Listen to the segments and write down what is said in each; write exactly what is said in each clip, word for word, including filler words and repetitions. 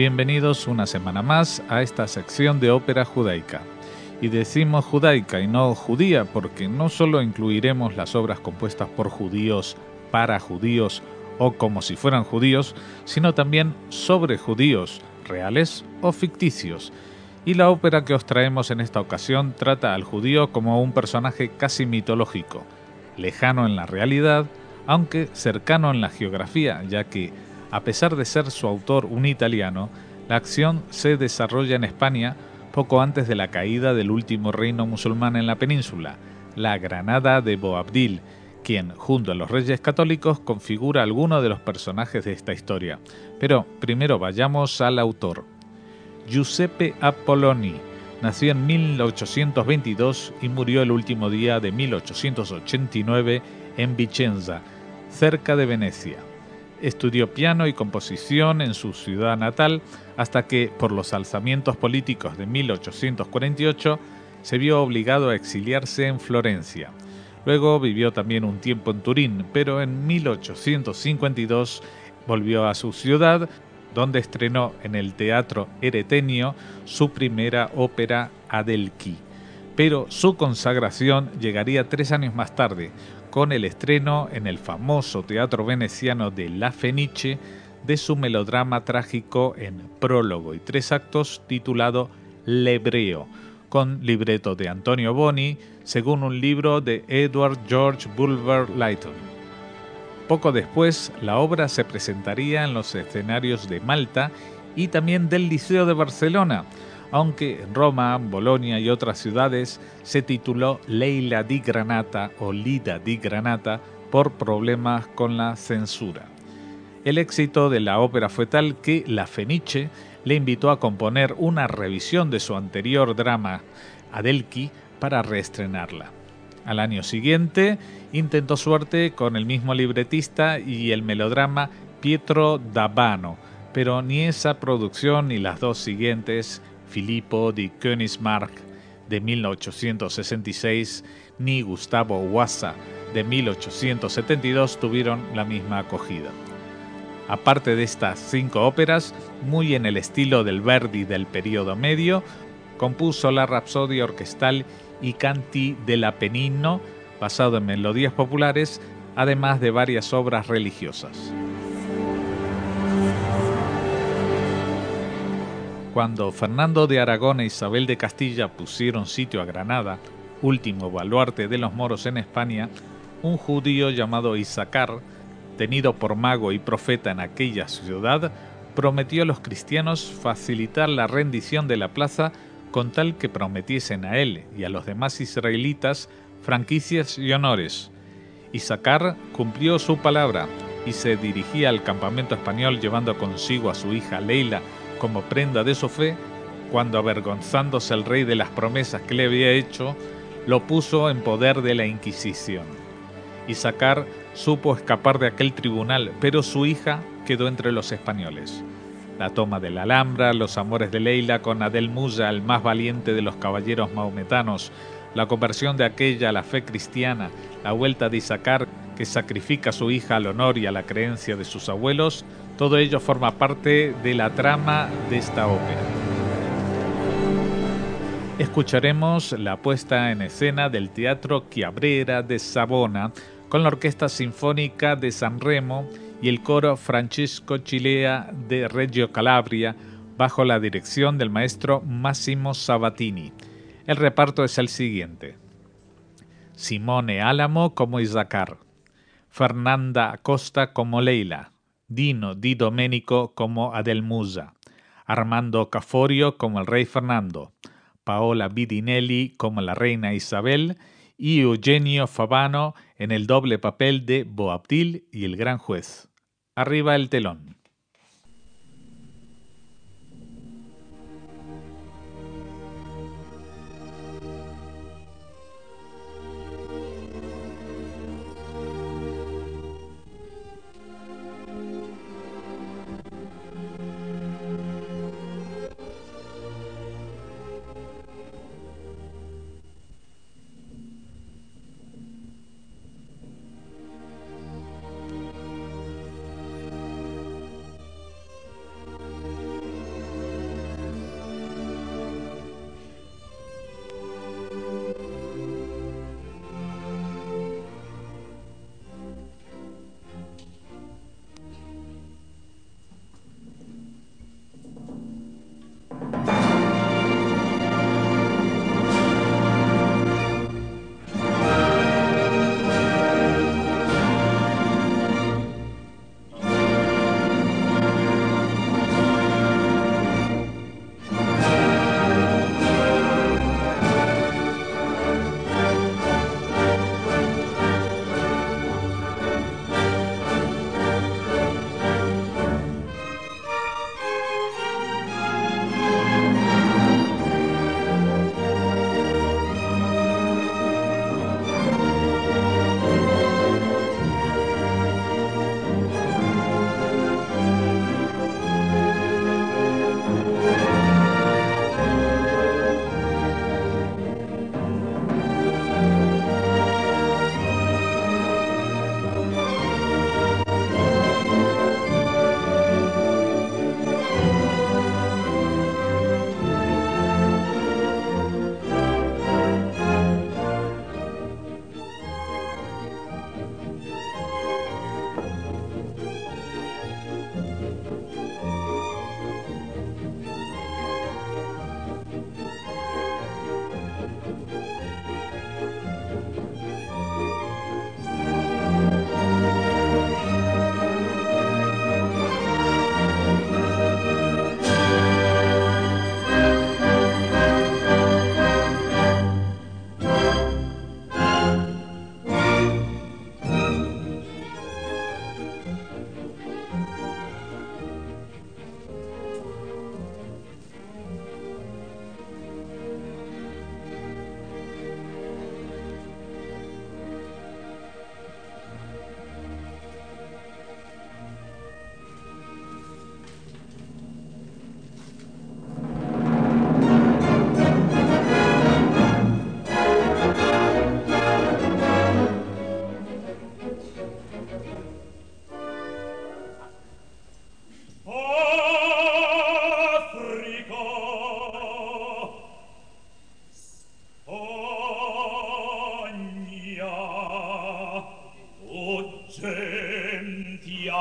Bienvenidos una semana más a esta sección de ópera judaica. Y decimos judaica y no judía porque no solo incluiremos las obras compuestas por judíos, para judíos o como si fueran judíos, sino también sobre judíos, reales o ficticios. Y la ópera que os traemos en esta ocasión trata al judío como un personaje casi mitológico, lejano en la realidad, aunque cercano en la geografía, ya que, a pesar de ser su autor un italiano, la acción se desarrolla en España poco antes de la caída del último reino musulmán en la península, la Granada de Boabdil, quien, junto a los reyes católicos, configura algunos de los personajes de esta historia. Pero primero vayamos al autor. Giuseppe Apolloni nació en mil ochocientos veintidós y murió el último día de mil ochocientos ochenta y nueve en Vicenza, cerca de Venecia. Estudió piano y composición en su ciudad natal hasta que, por los alzamientos políticos de mil ochocientos cuarenta y ocho, se vio obligado a exiliarse en Florencia. Luego vivió también un tiempo en Turín, pero en mil ochocientos cincuenta y dos volvió a su ciudad, donde estrenó en el Teatro Eretenio su primera ópera Adelchi. Pero su consagración llegaría tres años más tarde, con el estreno en el famoso teatro veneciano de La Fenice de su melodrama trágico en prólogo y tres actos titulado L'Ebreo, con libreto de Antonio Boni, según un libro de Edward George Bulwer Lytton. Poco después, la obra se presentaría en los escenarios de Malta y también del Liceo de Barcelona, aunque en Roma, Bolonia y otras ciudades se tituló Leila di Granata o Lida di Granata por problemas con la censura. El éxito de la ópera fue tal que La Fenice le invitó a componer una revisión de su anterior drama, Adelchi, para reestrenarla. Al año siguiente intentó suerte con el mismo libretista y el melodrama Pietro d'Abano, pero ni esa producción ni las dos siguientes, Filippo di Königsmarck de mil ochocientos sesenta y seis ni Gustavo Wassa de mil ochocientos setenta y dos tuvieron la misma acogida. Aparte de estas cinco óperas, muy en el estilo del Verdi del período medio, compuso la Rapsodia orquestal I Canti dell'Apennino, basado en melodías populares, además de varias obras religiosas. Cuando Fernando de Aragón e Isabel de Castilla pusieron sitio a Granada, último baluarte de los moros en España, un judío llamado Isacar, tenido por mago y profeta en aquella ciudad, prometió a los cristianos facilitar la rendición de la plaza con tal que prometiesen a él y a los demás israelitas franquicias y honores. Isacar cumplió su palabra y se dirigía al campamento español llevando consigo a su hija Leila como prenda de su fe, cuando, avergonzándose el rey de las promesas que le había hecho, lo puso en poder de la Inquisición. Isacar supo escapar de aquel tribunal, pero su hija quedó entre los españoles. La toma de la Alhambra, los amores de Leila con Adel Musa, el más valiente de los caballeros mahometanos, la conversión de aquella a la fe cristiana, la vuelta de Isacar, que sacrifica a su hija al honor y a la creencia de sus abuelos, todo ello forma parte de la trama de esta ópera. Escucharemos la puesta en escena del Teatro Chiabrera de Savona con la Orquesta Sinfónica de San Remo y el coro Francesco Cilea de Reggio Calabria bajo la dirección del maestro Massimo Sabatini. El reparto es el siguiente: Simone Álamo como Isacar, Fernanda Acosta como Leila, Dino Di Domenico como Adelmusa, Armando Caforio como el rey Fernando, Paola Bidinelli como la reina Isabel y Eugenio Favano en el doble papel de Boabdil y el gran juez. Arriba el telón.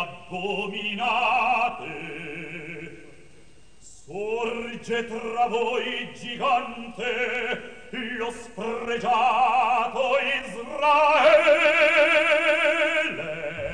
abominate. Sorge tra voi gigante, lo spregiato Israele.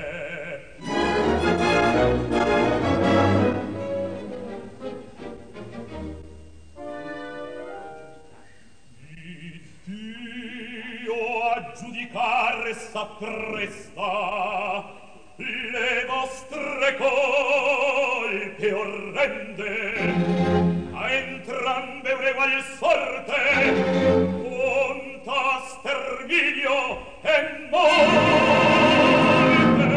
A giudicare s'appresta le vostre colpe orrende, a entrambe un'egual sorte conta sterminio e morte.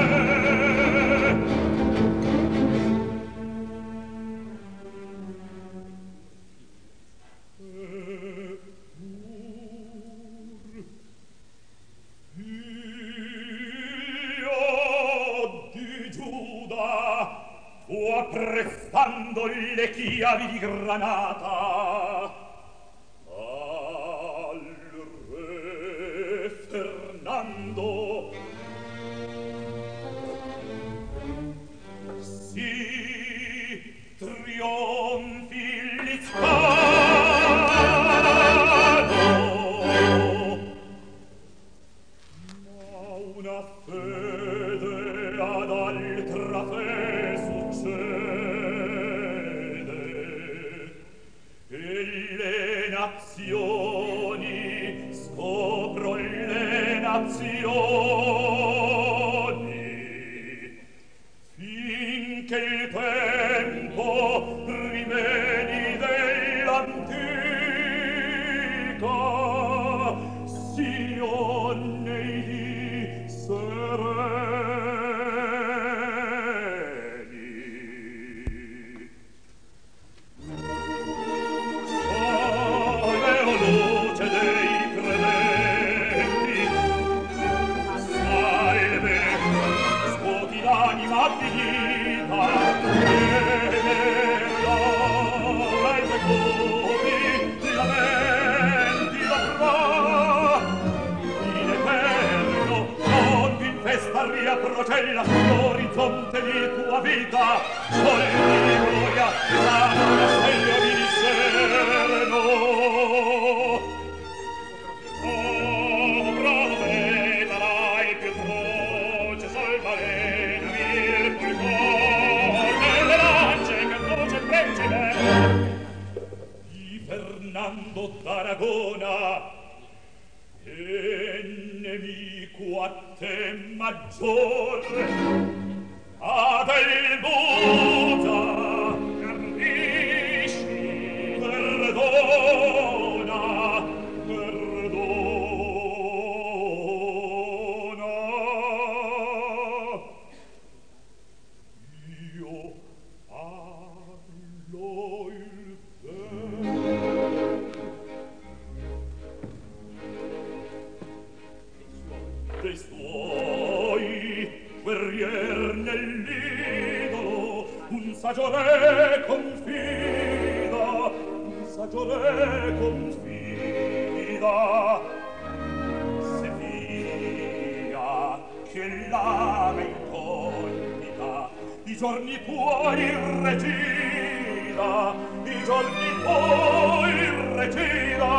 O apprestando le chiavi di granata al re Fernando, si trionfi l'Ispano, ma una fede ad altra fe succede, e le nazioni scopro le nazioni finché il tempo rimedi dell'antica Sione di sereni. Sole o luce dei credenti, salve, scuoti l'anima avvilita, e nell'aura i profumi, lamenti l'avrà. In eterno, non vi infesta ria procella l'orizzonte di tua vita, sol di gloria, sano castello di discerno. Sopra vedrai più croce, sol balena, mil fulgor, nelle lance che voce principe di Fernando d'Aragona, e nemico a te maggiore, ad Elbuza capisci, perdona, perdona. Io parlo il vero. Dei suoi guerrier nell'idolo un saggio re confida, un saggio re confida, se via che l'ave incognita i giorni tuoi regina, i giorni tuoi regina.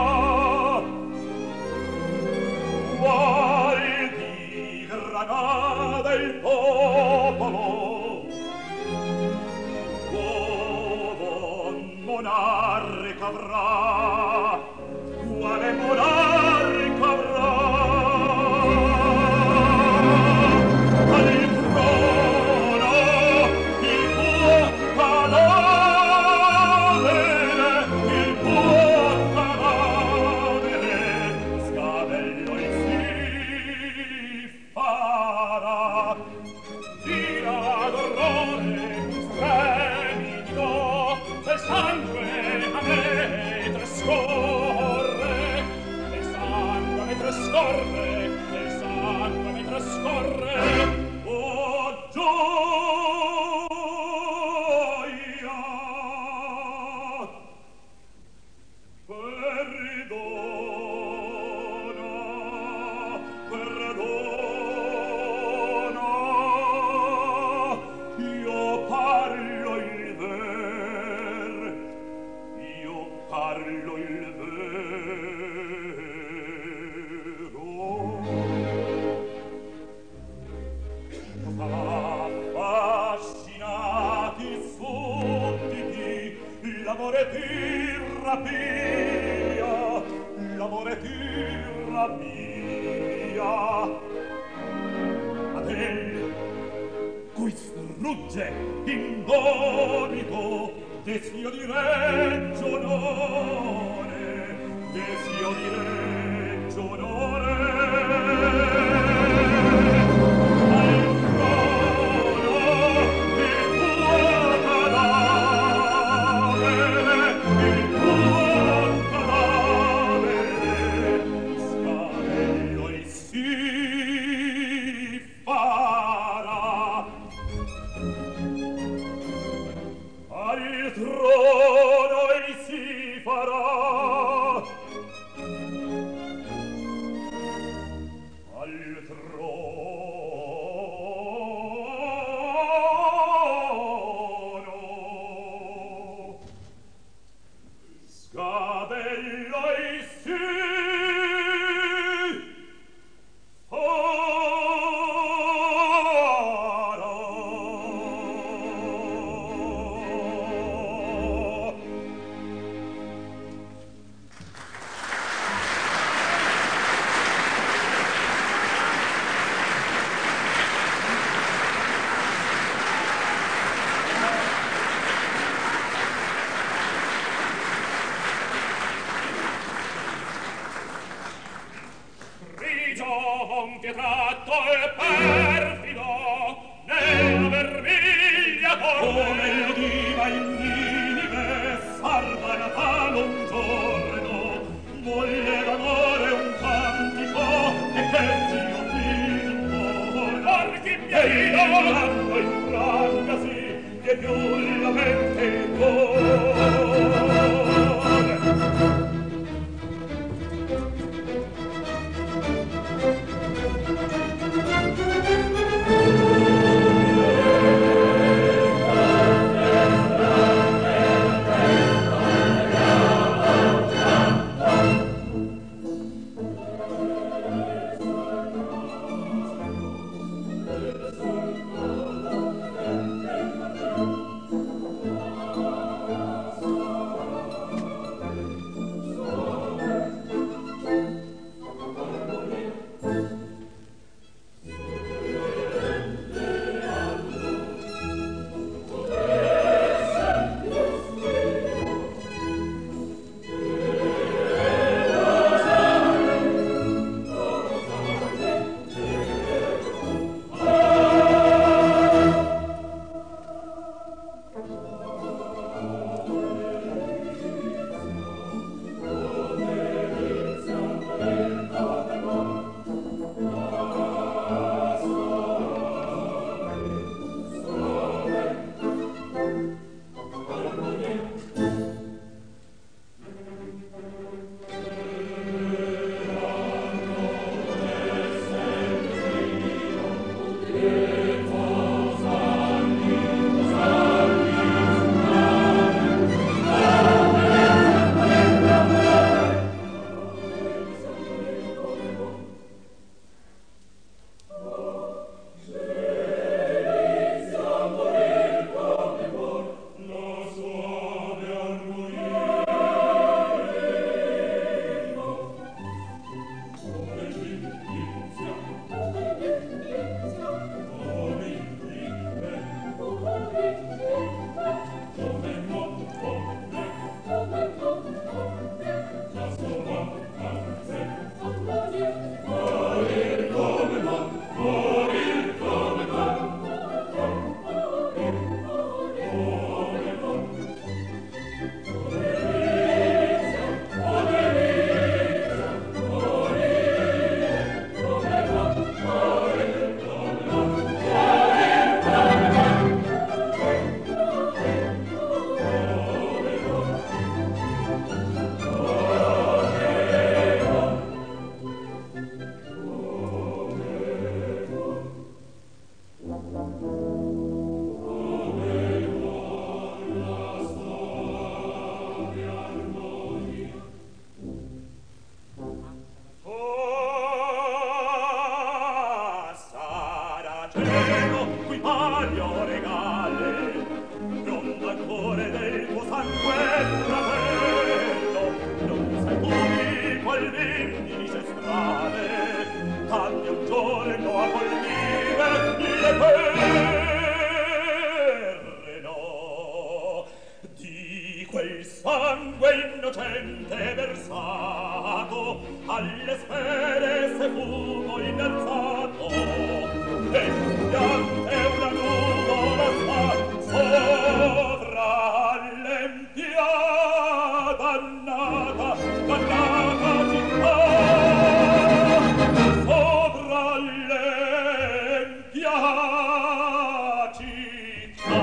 Qual di Granada il popolo, nuovo monarca avrà, quale monarca avrà? Al trono il tuo cadavere, il tuo cadavere, scavello il farà, tira d'orrore, stremito, del sangue a me trascorre, del sangue a me trascorre, del sangue a me trascorre, oh gioia, perdona, perdona. l'amore ti rapia, l'amore ti rapia. Adele, cui strugge indomito desio di reggio onore, desio di reggio onore. Sangue giorno a colpire le terre, no, di quel sangue innocente versato alle sfere se fumo innalzato e piante una nuvola sta sovra l'empia dannata, dannata città, sovra l'empia città.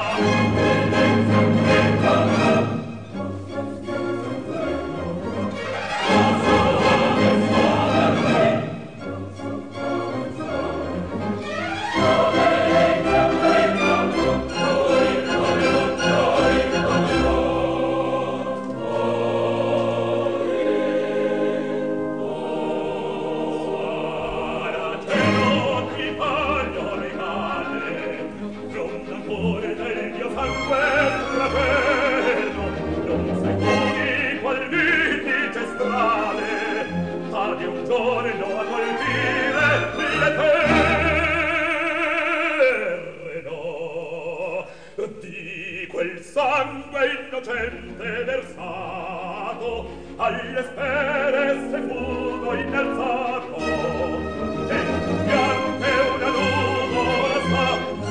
Sangue innocente versato alle sfere se fumo innalzato e piante una nuvola sta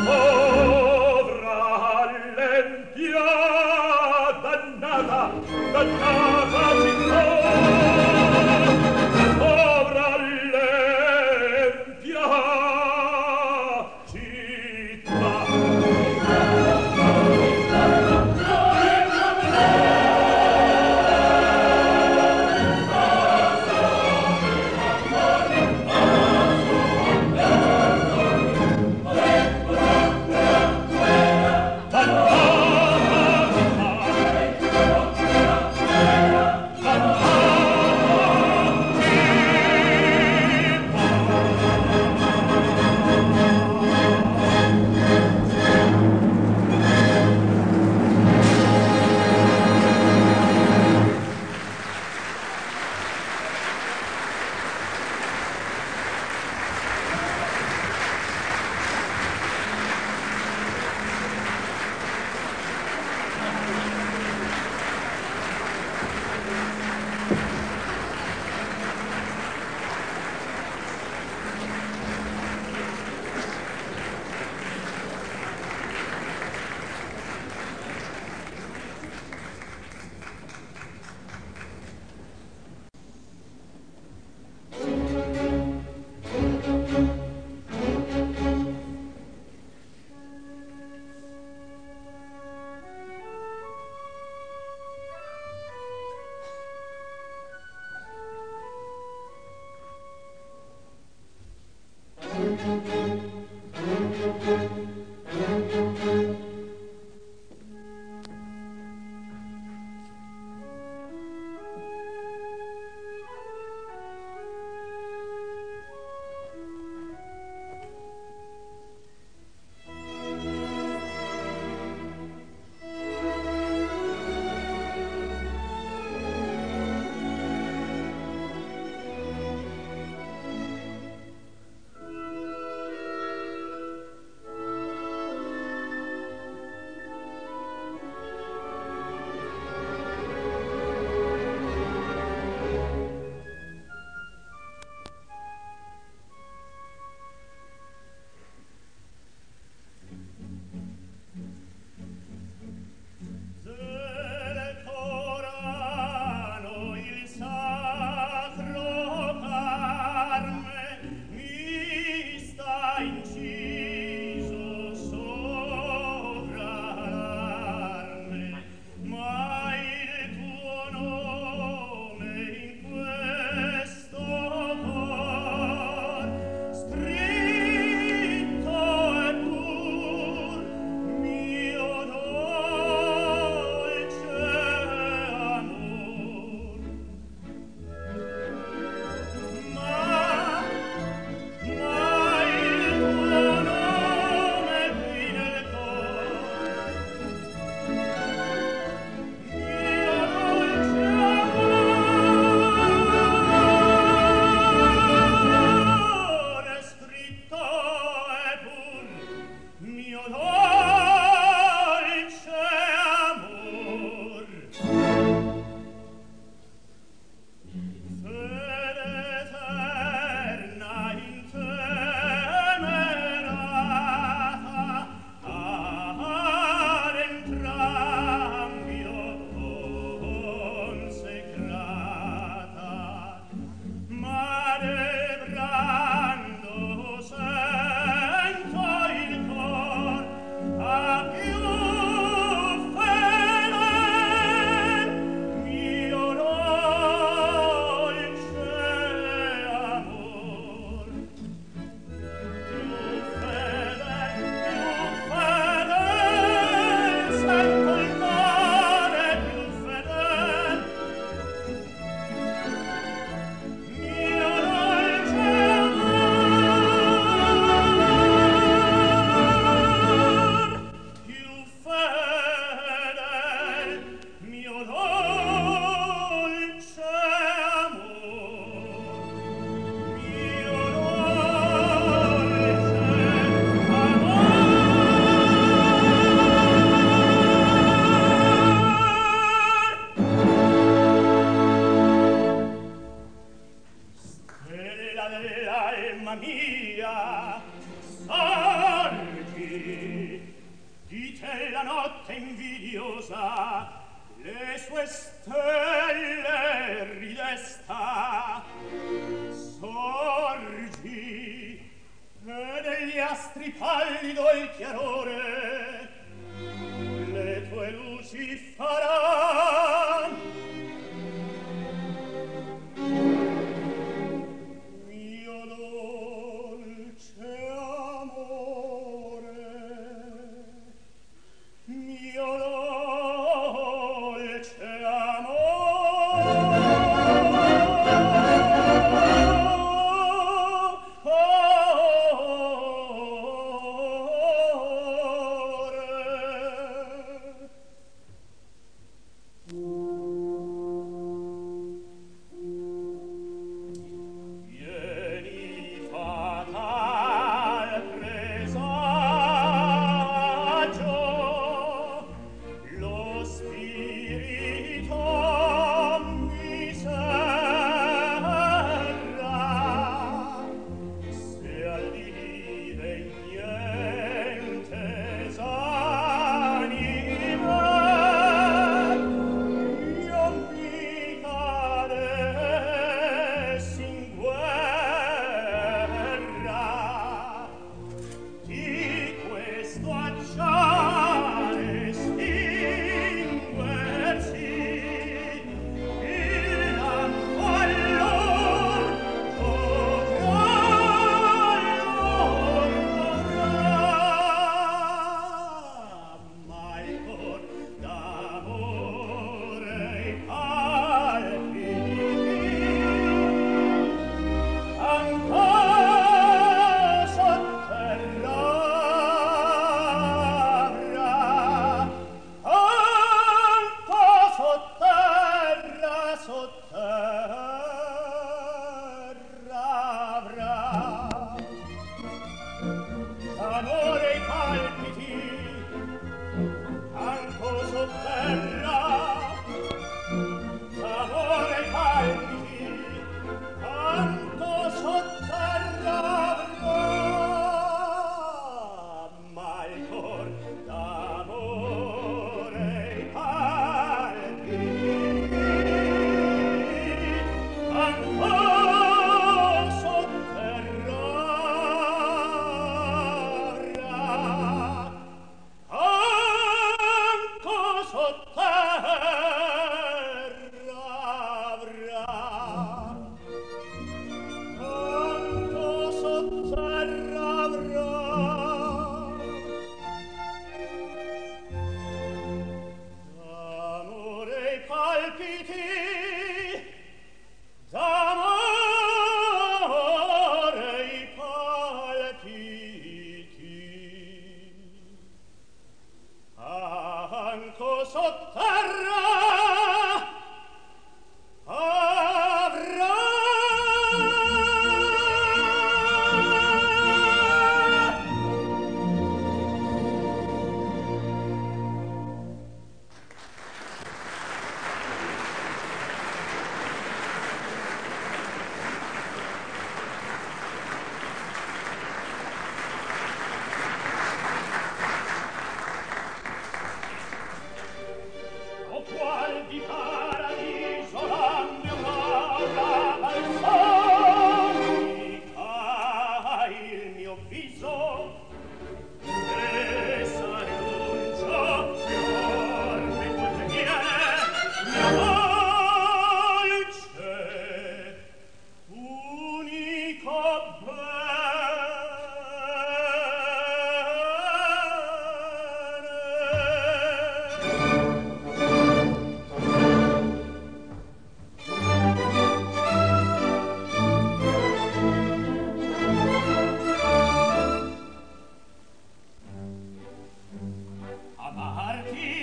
sovra l'empia dannata, dannata città, sovra l'empia città.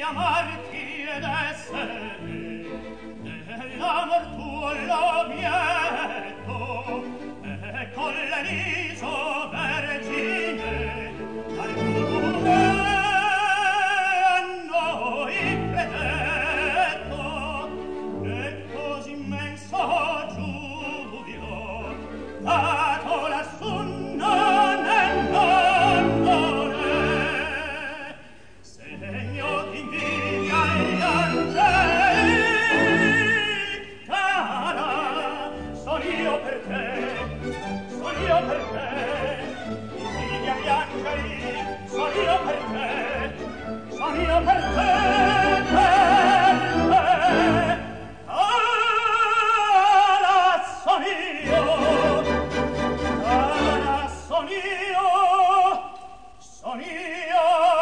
amarti ed essere dell'amor tuo lo mietto e con l'Eliso vergine al lume a noi predetto e così immenso giubilo dato lassù non è non è segno d'invidia agli angeli cara son io per te son io per te invidia agli angeli son io per te son io per te per te cara son io cara son io son io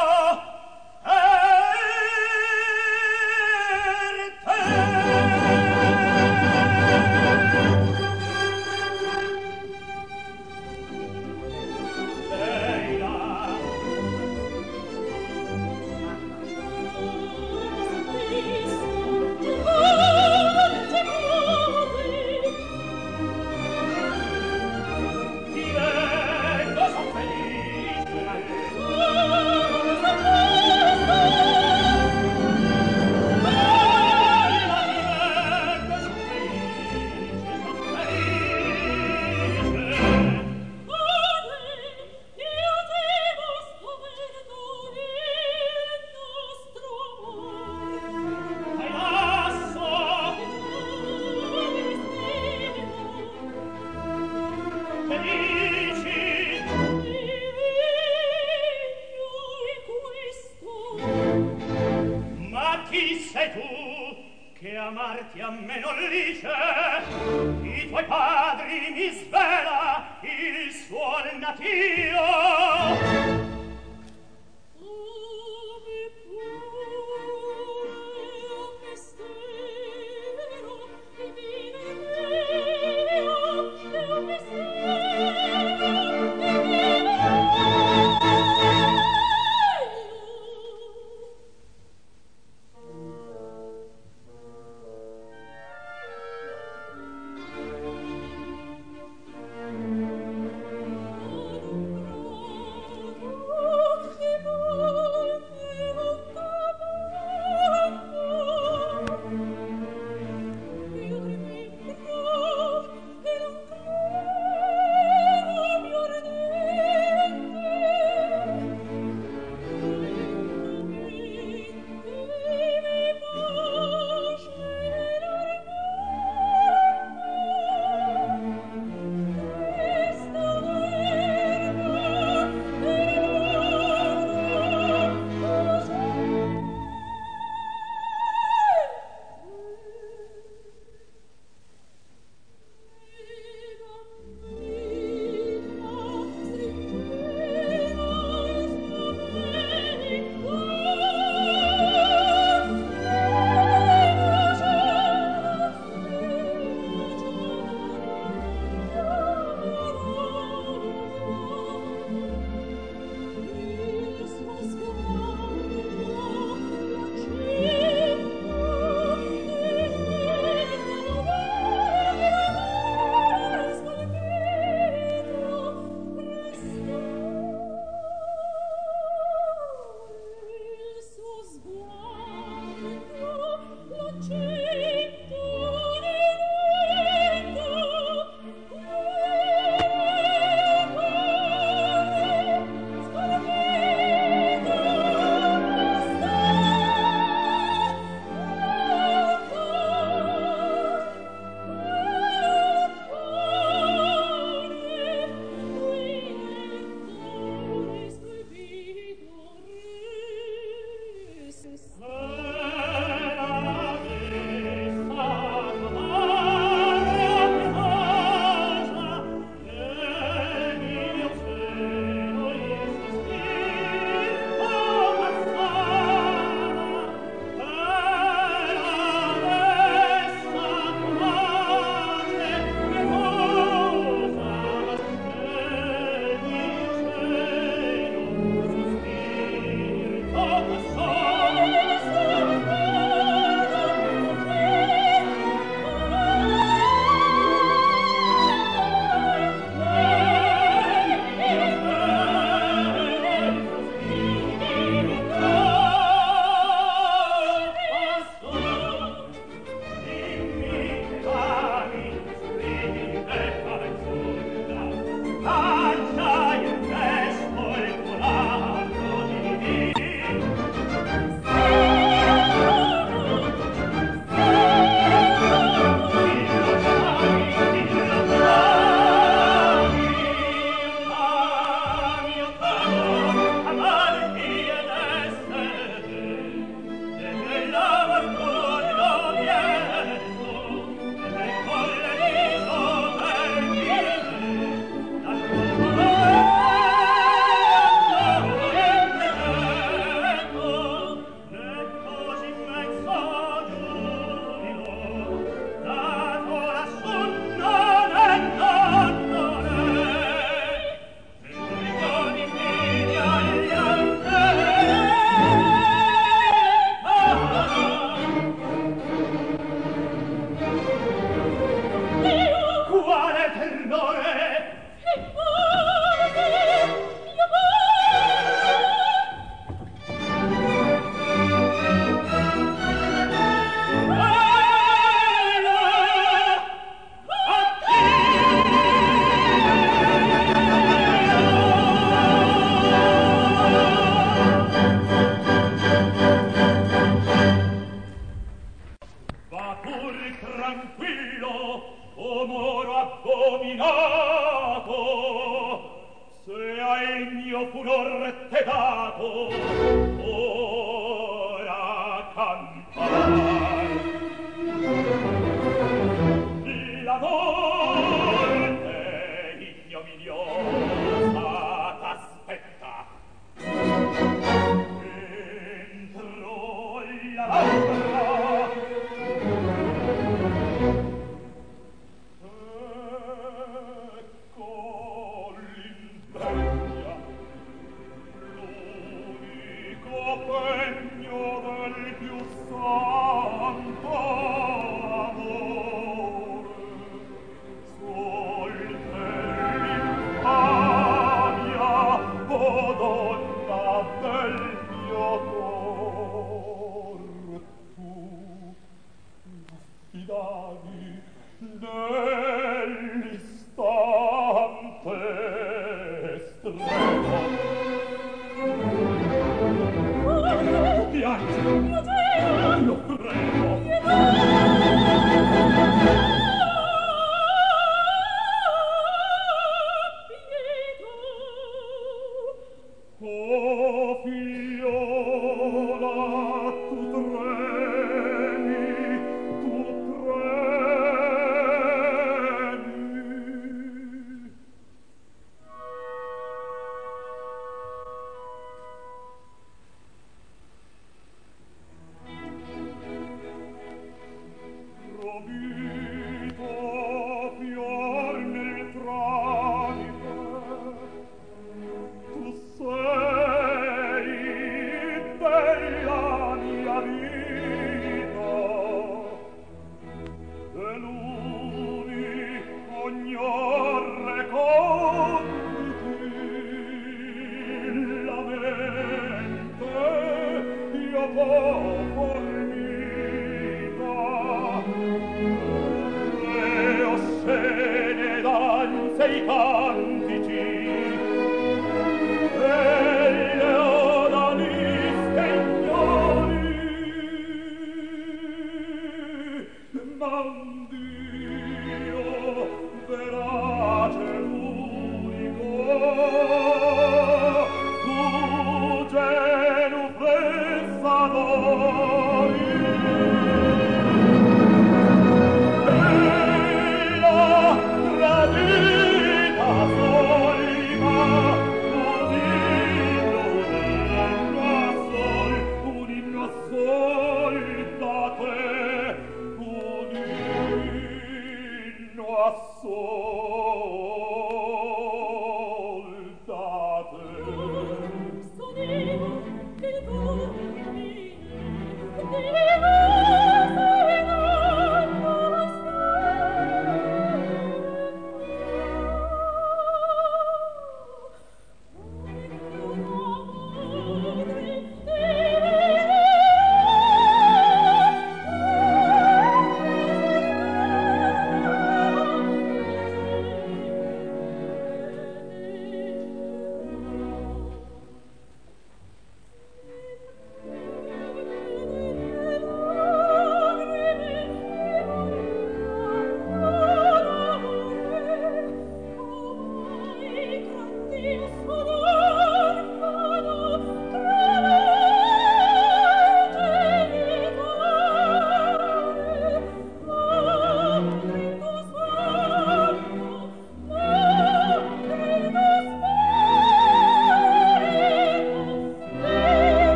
amarti a me non lice i tuoi padri mi svela il suo natio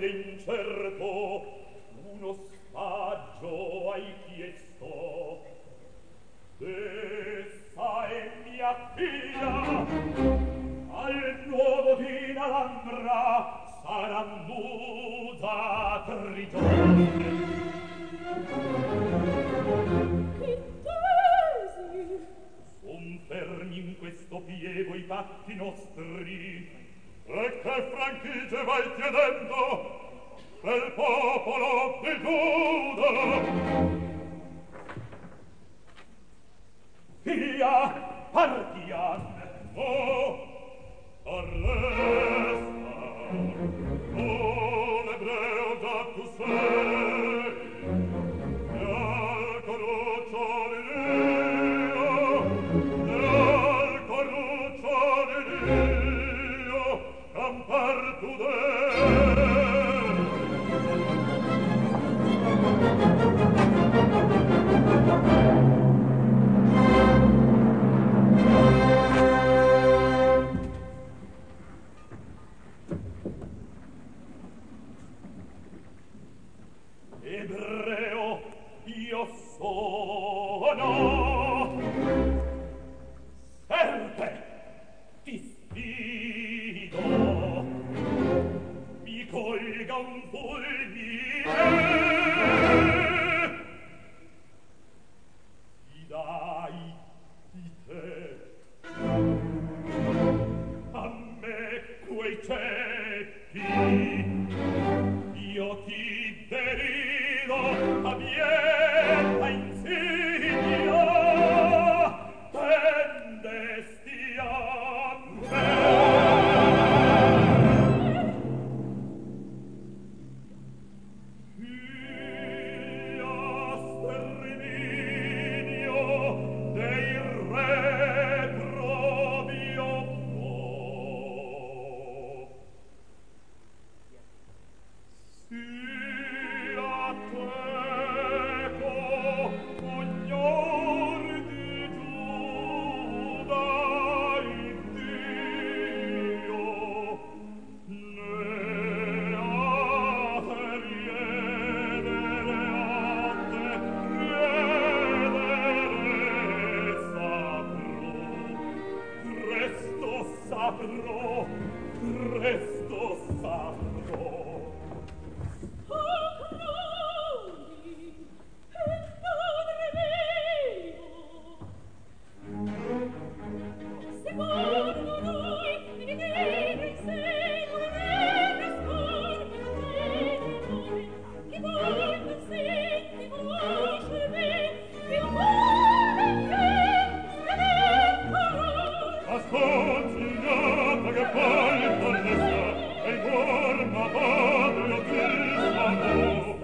ed incerto, uno spaggio hai chiesto. Essa è mia figlia, al nuovo di Alhambra sarà musa tre giorni. Che tesi? Son fermi in questo piego i patti nostri. E che franchigie vai chiedendo del popolo di Giuda? Via, partiam! No, arresta! Oh, l'ebreo già tu sei! E al corruccio di Dio, e al corruccio di Dio, campar tu devi! Ebreo, io sono. Serpe, ti sfido. Mi colga un fulmine. Ti dai di te. A me quei ceppi. Io ti derido a vieta insidia, tendesti a me. Figlia sterminio dei retro biombo. Sia teco, ognor di Giuda in Dio, ne a te riedere a te, riedere sacro, resto sacro, resto sacro. Ascolti, che poi fornesta, e guarda padre Cristo amor.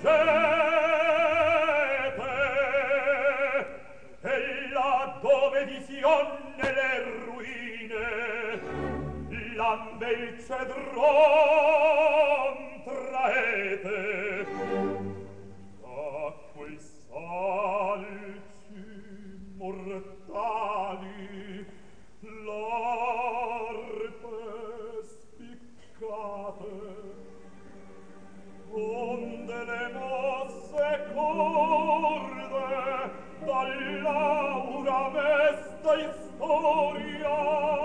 e là dove di Sion le ruine lambe il cedron traete a quei salci mortali l'arpe spiccate onde le mosse corde dall'aura mesta istoria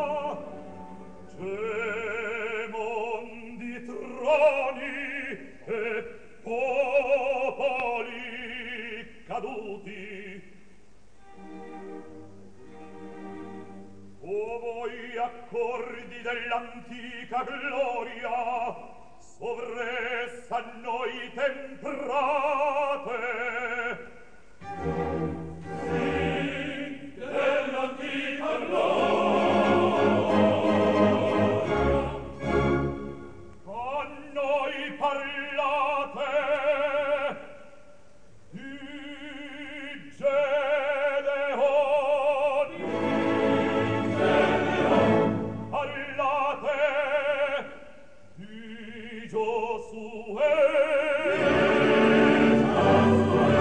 gemon di troni e popoli caduti. O voi accordi dell'antica gloria, sovressa a noi temprate. Sì, dell'antica gloria, a noi parlate. I Gedeoni, parlate. I Giosuè, Giosuè.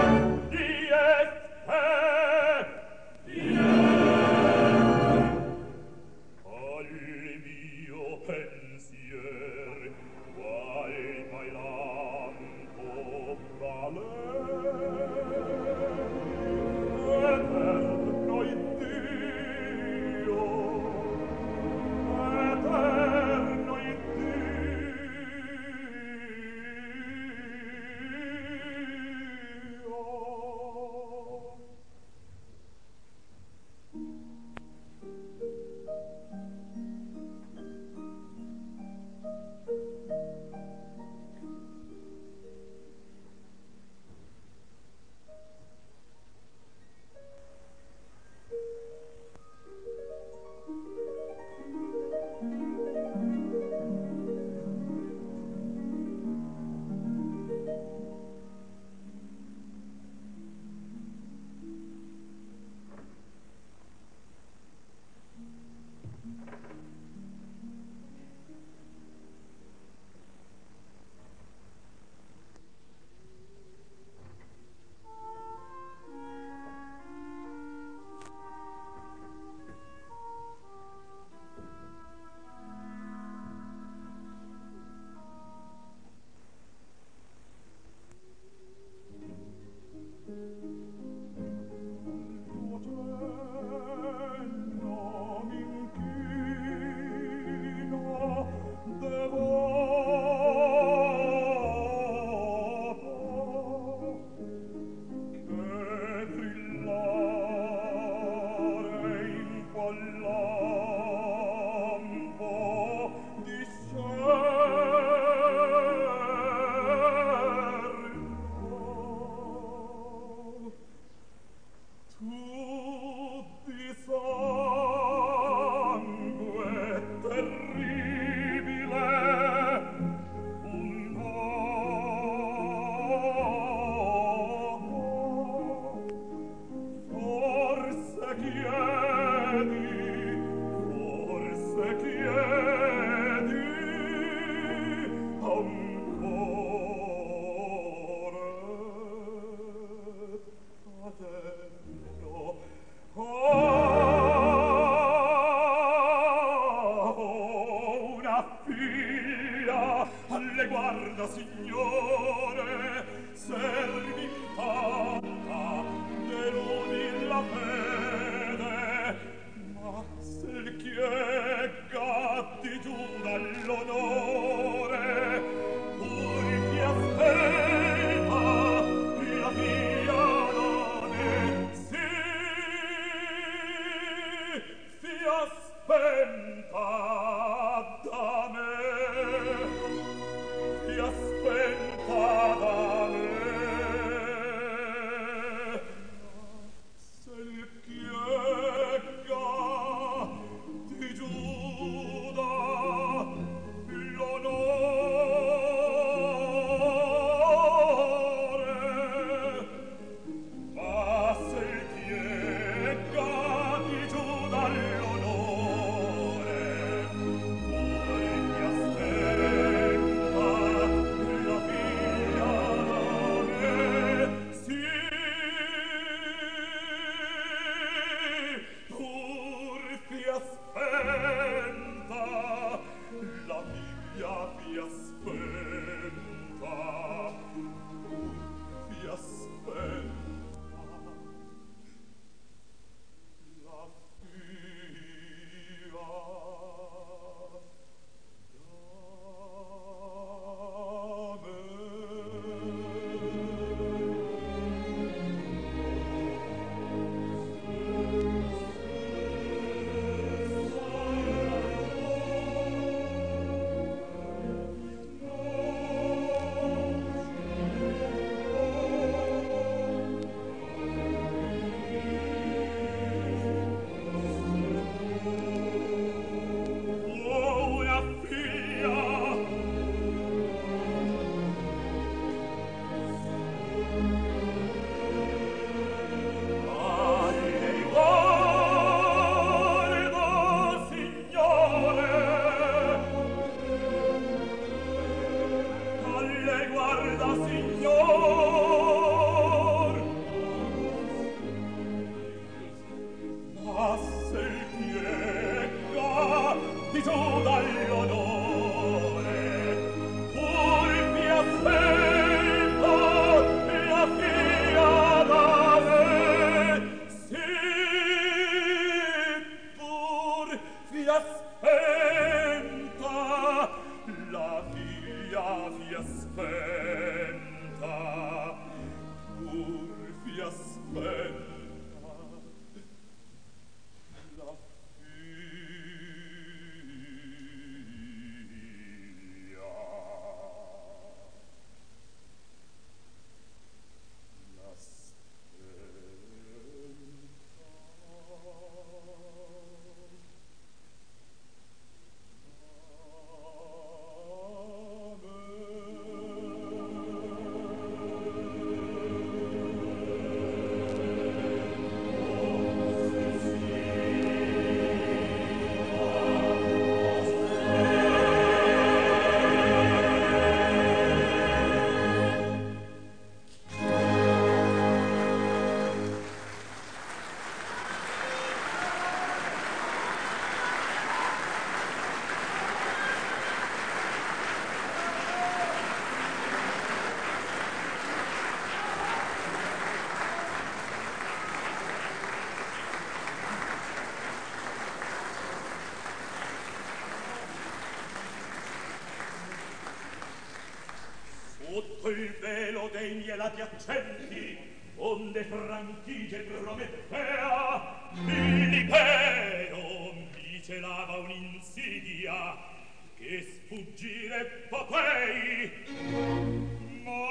col velo dei mielati accenti, onde franchigie Promettea, l'Ipeo mi celava un'insidia che sfuggire potei, ma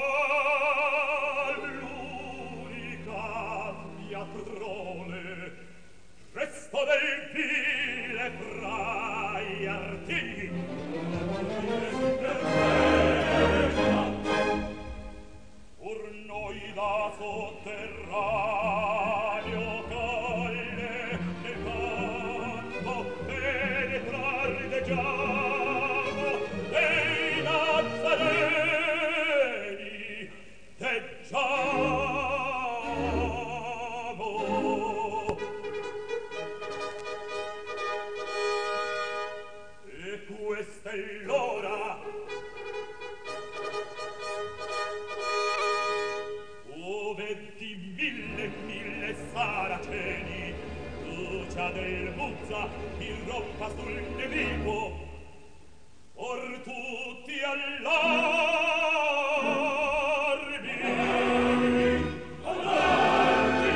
l'unica mia prole resto del vile fra gli artigli. Or noi da sotterraneo colle nel canto penetrar deggiamo dei Nazareni deggiamo. E questa è l'ora ove di mille mille saraceni lucia del Muzza irrompa sul nemico, or tutti all'armi, all'armi,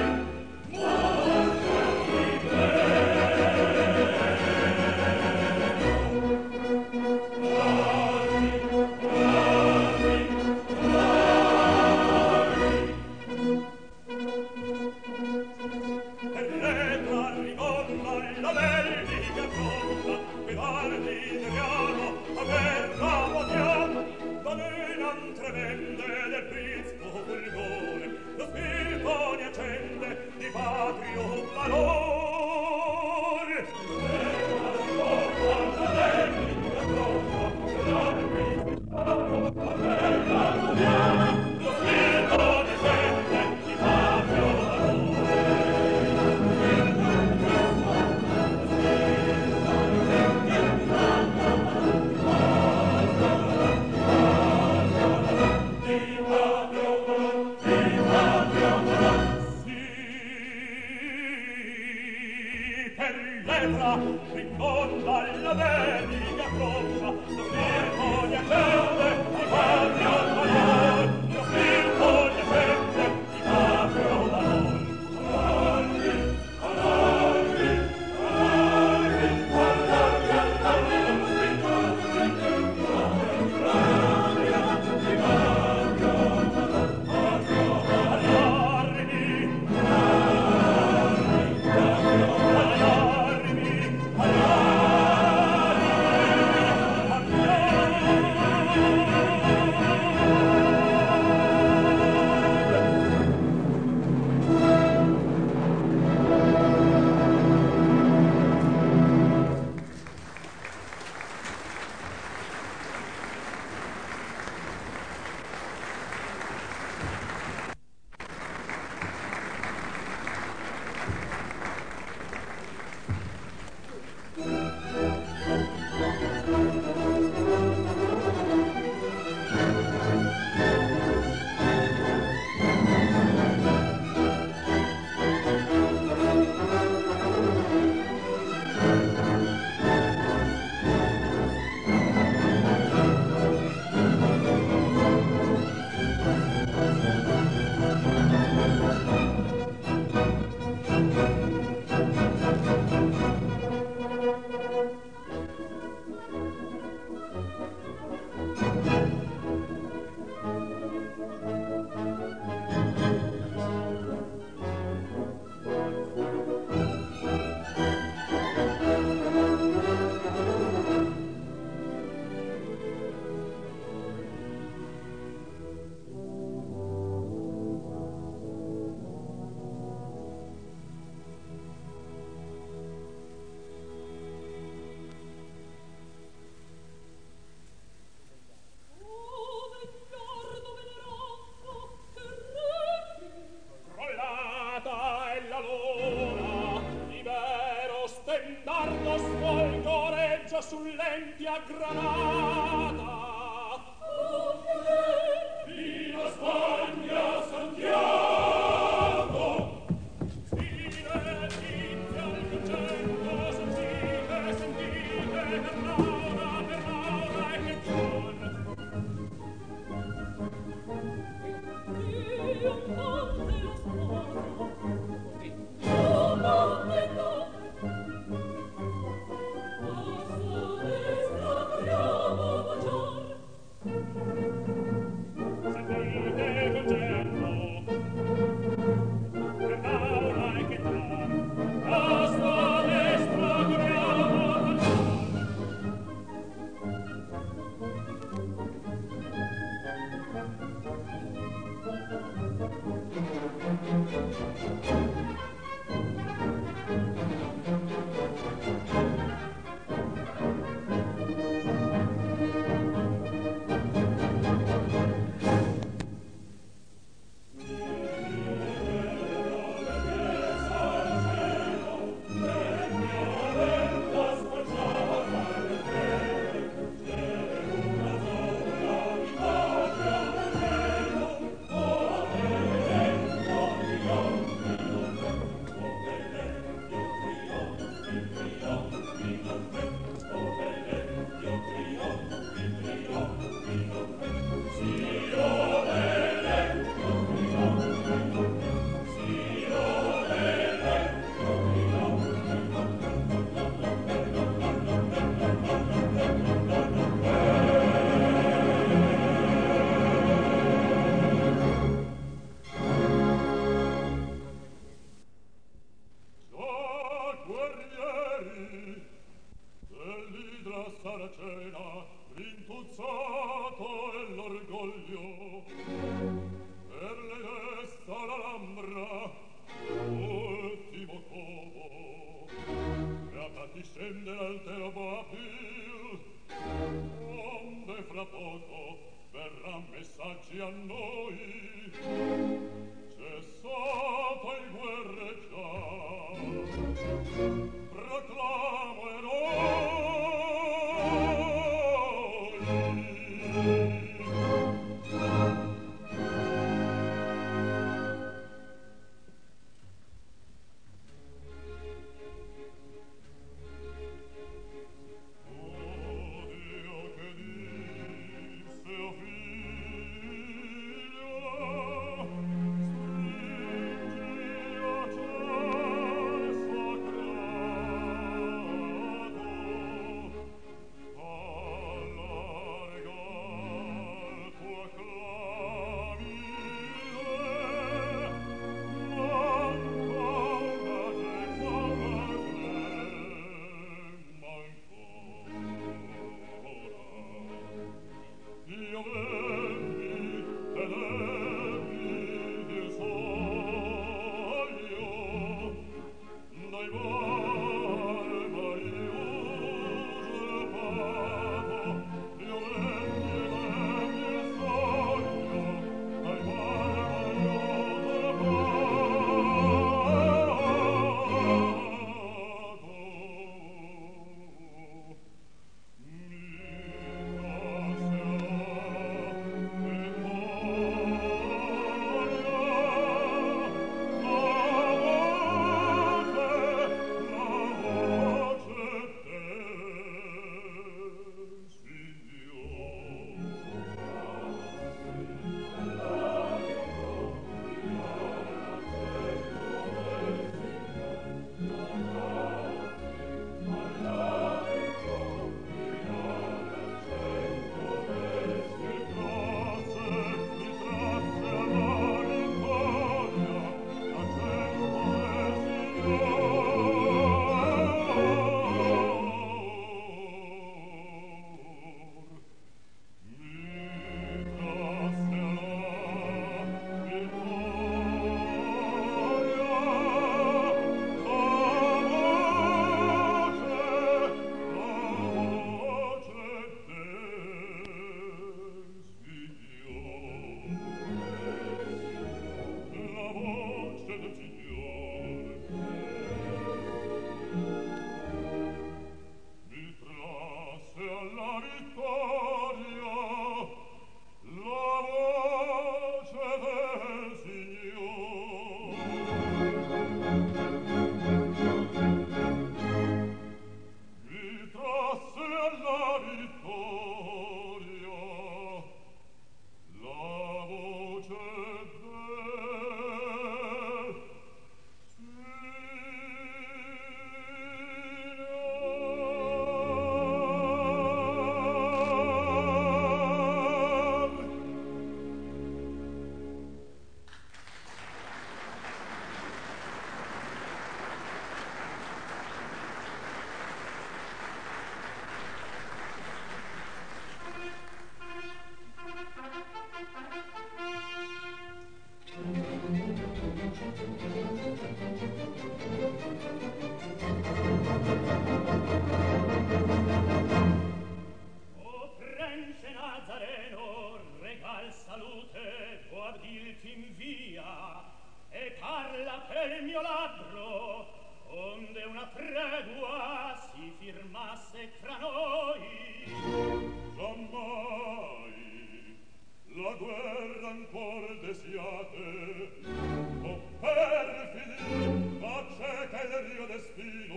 tremende del prisco fulgore, lo spirito ne accende di patrio valore. Lo spirito ne accende di patrio ricorda la dedica tromba, lo spirito ne accende di patrio valor, lo spirito ne accende di patrio valor. Allarmi, allarmi, allarmi, allarmi, allarmi, lo spirito ne accende di patrio sull'empia granata. Fino a Spagna Santiago, stile tizia al concetto, sentite, sentite, per Laura, per Laura e che son. Thank you. sia, e parla per il mio labbro, onde una tregua si firmasse tra noi. Giammai la guerra ancor desiate, o perfidi, ma cieca il rio destino,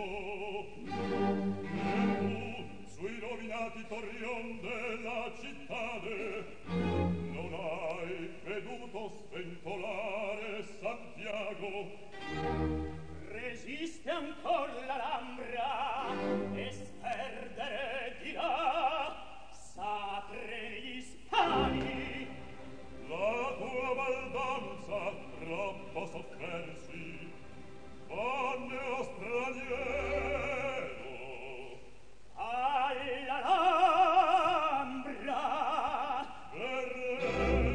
e tu sui rovinati torrion della cittade non hai veduto sventolare Santiago. Resiste ancor l'Alhambra e sperdere di là sacre gli spani. La tua baldanza troppo soffersi, vanno straniero all'Alhambra. verremo.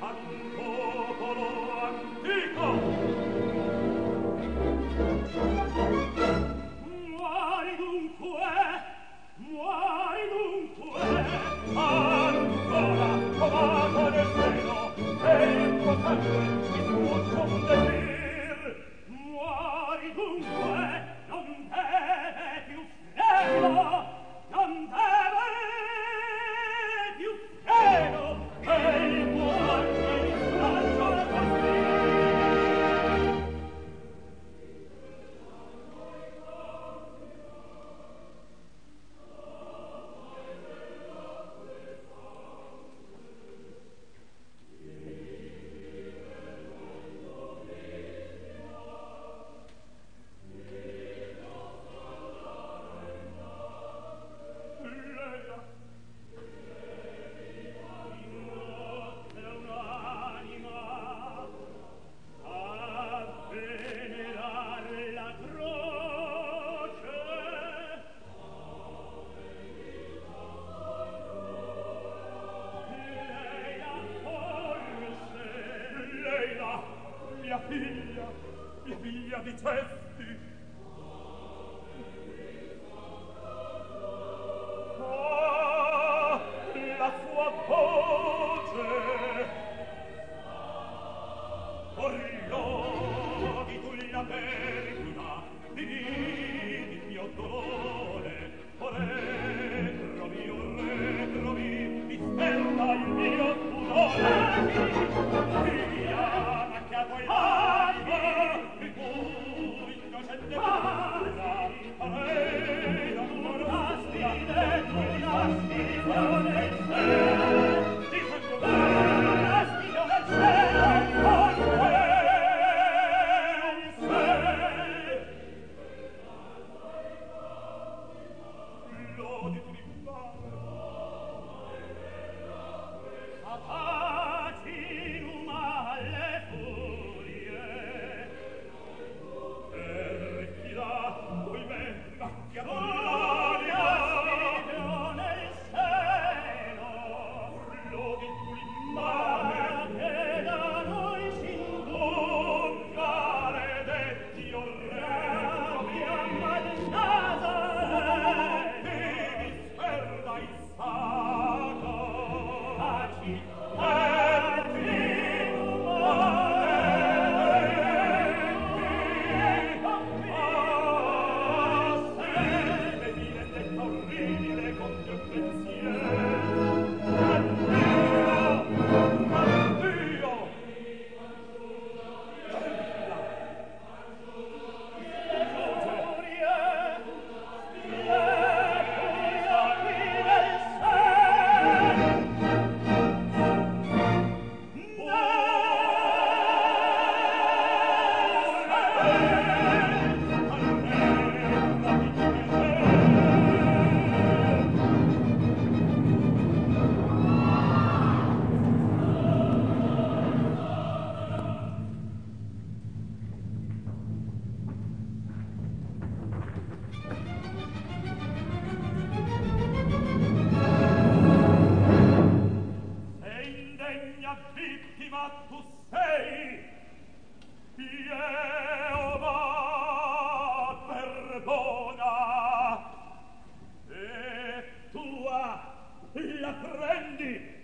La prendi